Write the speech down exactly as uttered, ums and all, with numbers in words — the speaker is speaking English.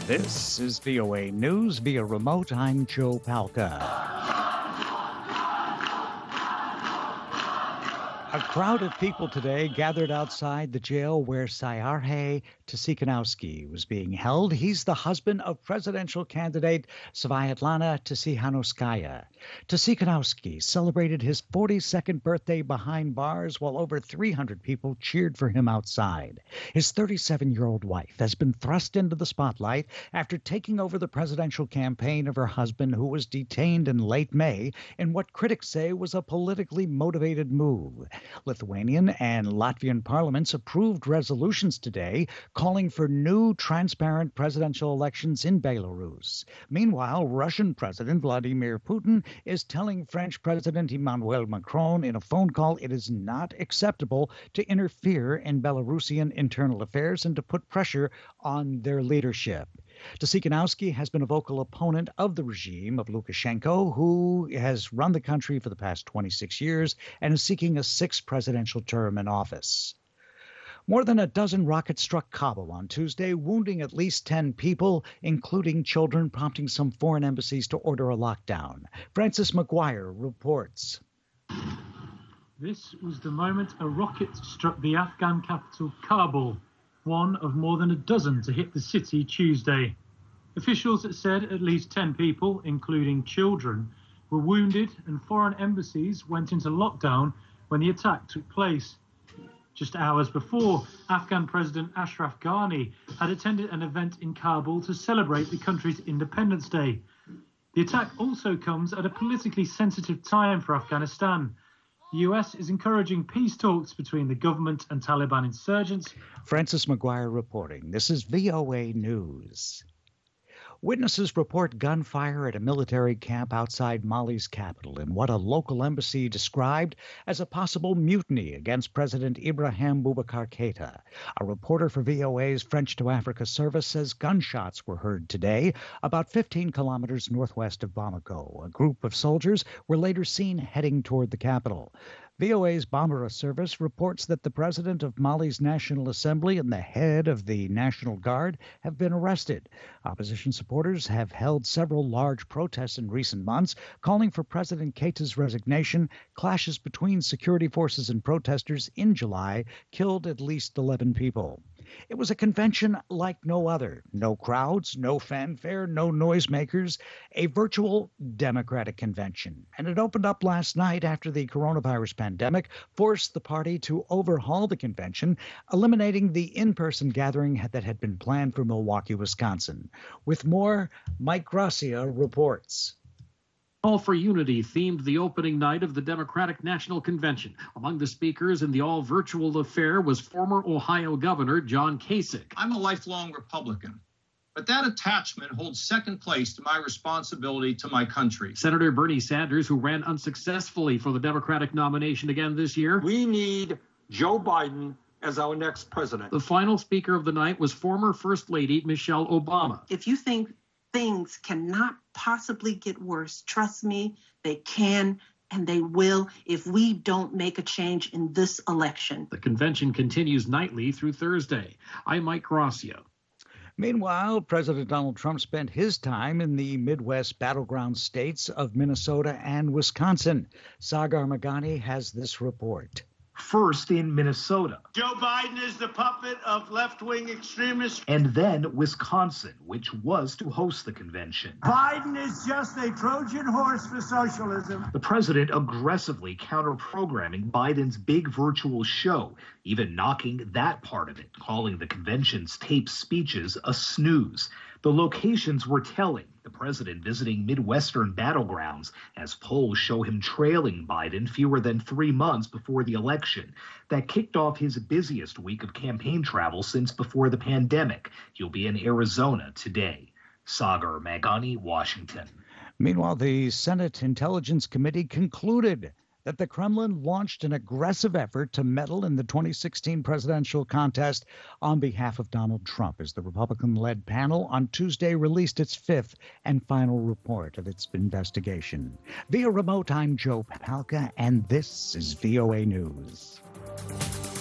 This is V O A News via remote. I'm Joe Palca. A crowd of people today gathered outside the jail where Sayarhe Tsikhanouski was being held. He's the husband of presidential candidate Sviatlana Tsikhanouskaya. Tsikhanouski celebrated his forty-second birthday behind bars while over three hundred people cheered for him outside. His thirty-seven-year-old wife has been thrust into the spotlight after taking over the presidential campaign of her husband, who was detained in late May in what critics say was a politically motivated move. Lithuanian and Latvian parliaments approved resolutions today calling for new, transparent presidential elections in Belarus. Meanwhile, Russian President Vladimir Putin is telling French President Emmanuel Macron in a phone call it is not acceptable to interfere in Belarusian internal affairs and to put pressure on their leadership. Tsikhanouski has been a vocal opponent of the regime of Lukashenko, who has run the country for the past twenty-six years and is seeking a sixth presidential term in office. More than a dozen rockets struck Kabul on Tuesday, wounding at least ten people, including children, prompting some foreign embassies to order a lockdown. Francis McGuire reports. This was the moment a rocket struck the Afghan capital, Kabul, one of more than a dozen to hit the city Tuesday. Officials said at least ten people, including children, were wounded, and foreign embassies went into lockdown when the attack took place. Just hours before, Afghan President Ashraf Ghani had attended an event in Kabul to celebrate the country's Independence Day. The attack also comes at a politically sensitive time for Afghanistan. The U S is encouraging peace talks between the government and Taliban insurgents. Francis McGuire reporting. This is V O A News. Witnesses report gunfire at a military camp outside Mali's capital in what a local embassy described as a possible mutiny against President Ibrahim Boubacar Keïta. A reporter for V O A's French to Africa service says gunshots were heard today about fifteen kilometers northwest of Bamako. A group of soldiers were later seen heading toward the capital. V O A's Bambara service reports that the president of Mali's National Assembly and the head of the National Guard have been arrested. Opposition supporters have held several large protests in recent months, calling for President Keïta's resignation. Clashes between security forces and protesters in July killed at least eleven people. It was a convention like no other. No crowds, no fanfare, no noisemakers. A virtual Democratic convention. And it opened up last night after the coronavirus pandemic forced the party to overhaul the convention, eliminating the in-person gathering that had been planned for Milwaukee, Wisconsin. With more, Mike Gracia reports. Call for Unity themed the opening night of the Democratic National Convention. Among the speakers in the all-virtual affair was former Ohio Governor John Kasich. I'm a lifelong Republican, but that attachment holds second place to my responsibility to my country. Senator Bernie Sanders, who ran unsuccessfully for the Democratic nomination again this year. We need Joe Biden as our next president. The final speaker of the night was former First Lady Michelle Obama. If you think things cannot possibly get worse, trust me, they can and they will if we don't make a change in this election. The convention continues nightly through Thursday. I'm Mike Gracia. Meanwhile, President Donald Trump spent his time in the Midwest battleground states of Minnesota and Wisconsin. Sagar Meghani has this report. First in Minnesota. Joe Biden is the puppet of left-wing extremists. And then Wisconsin, which was to host the convention. Biden is just a Trojan horse for socialism. The president aggressively counter-programming Biden's big virtual show, even knocking that part of it, calling the convention's taped speeches a snooze. The locations were telling. The president visiting Midwestern battlegrounds as polls show him trailing Biden fewer than three months before the election. That kicked off his busiest week of campaign travel since before the pandemic. He'll be in Arizona today. Sagar Meghani, Washington. Meanwhile, the Senate Intelligence Committee concluded that the Kremlin launched an aggressive effort to meddle in the twenty sixteen presidential contest on behalf of Donald Trump, as the Republican-led panel on Tuesday released its fifth and final report of its investigation. Via remote, I'm Joe Palca, and this is V O A News.